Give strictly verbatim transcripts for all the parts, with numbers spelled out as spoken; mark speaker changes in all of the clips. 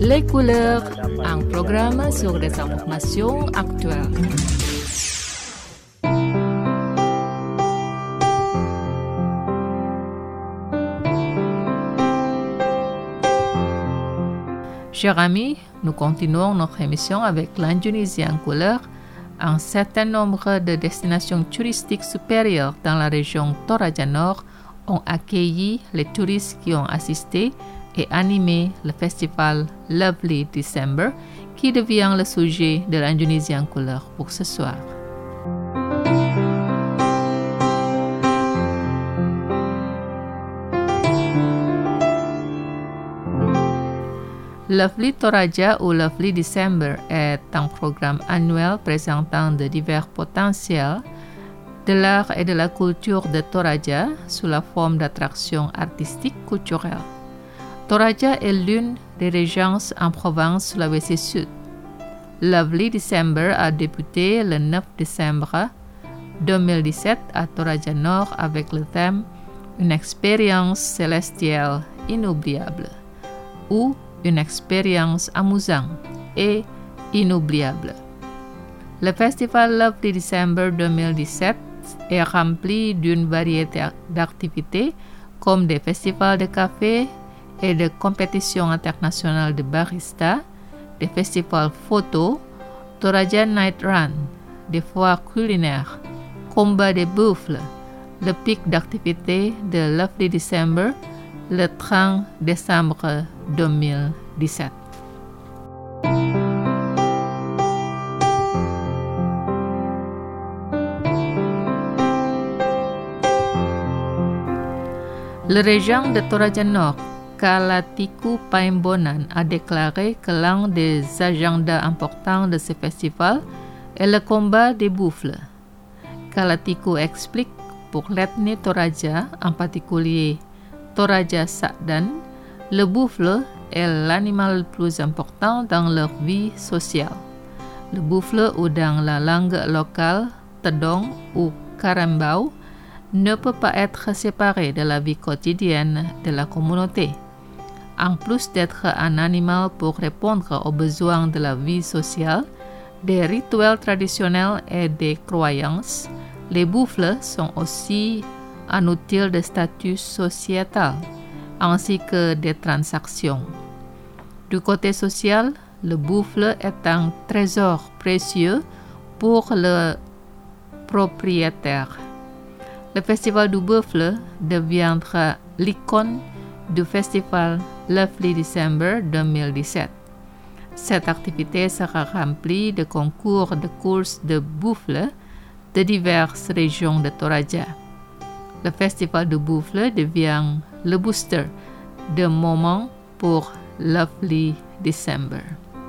Speaker 1: Les couleurs, un programme sur les informations actuelles. Chers amis, nous continuons notre émission avec l'Indonésie en couleurs. Un certain nombre de destinations touristiques supérieures dans la région Toraja Nord ont accueilli les touristes qui ont assisté et animé le festival Lovely December, qui devient le sujet de l'Indonésie en couleurs pour ce soir. Lovely Toraja ou Lovely December est un programme annuel présentant de divers potentiels de l'art et de la culture de Toraja sous la forme d'attractions artistiques culturelles. Toraja est l'une des régions en province Sulawesi Sud. Lovely December a débuté le neuf décembre deux mille dix-sept à Toraja Nord avec le thème Une expérience célestielle inoubliable ou une expérience amusante et inoubliable. Le festival Lovely December deux mille dix-sept est rempli d'une variété d'activités comme des festivals de café et de compétitions internationales de barista, des festivals photo, Toraja Night Run, des foires culinaires, combat des buffles, le pic d'activité de Lovely December le trente décembre deux mille dix-sept. Le régent de Toraja Nord, Kalatiku Paimbonan, a déclaré que l'un des agendas importants de ce festival est le combat des buffles. Kalatiku explique pour l'ethnie Toraja, en particulier Toraja Sakdan, le buffle est l'animal le plus important dans leur vie sociale. Le buffle, ou dans la langue locale, Tedong ou Karembau, ne peut pas être séparé de la vie quotidienne de la communauté. En plus d'être un animal pour répondre aux besoins de la vie sociale, des rituels traditionnels et des croyances, les buffles sont aussi un outil de statut sociétal, ainsi que des transactions. Du côté social, le buffle est un trésor précieux pour le propriétaire. Le festival du buffle deviendra l'icône du festival Lovely December deux mille dix-sept. Cette activité sera remplie de concours de courses de buffle de diverses régions de Toraja. Le festival du buffle devient le booster de moments pour Lovely December.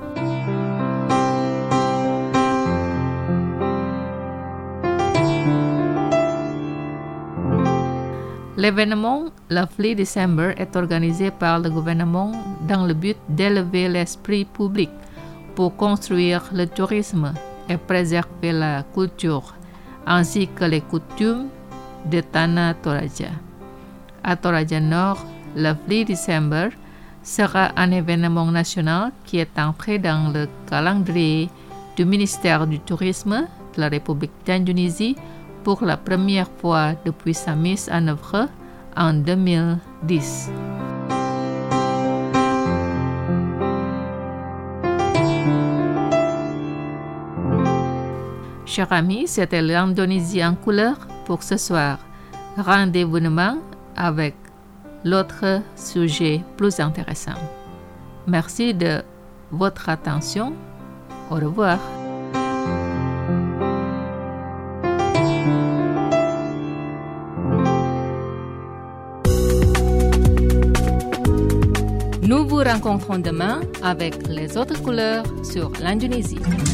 Speaker 1: L'événement Lovely December est organisé par le gouvernement dans le but d'élever l'esprit public pour construire le tourisme et préserver la culture, ainsi que les coutumes de Tanah Toraja. À Toraja Nord, Lovely December sera un événement national qui est entré dans le calendrier du ministère du Tourisme de la République d'Indonésie pour la première fois depuis sa mise en œuvre en deux mille dix. Chers amis, c'était l'Indonésie en couleur pour ce soir. Rendez-vous demain avec l'autre sujet plus intéressant. Merci de votre attention. Au revoir. Nous vous rencontrons demain avec les autres couleurs sur l'Indonésie.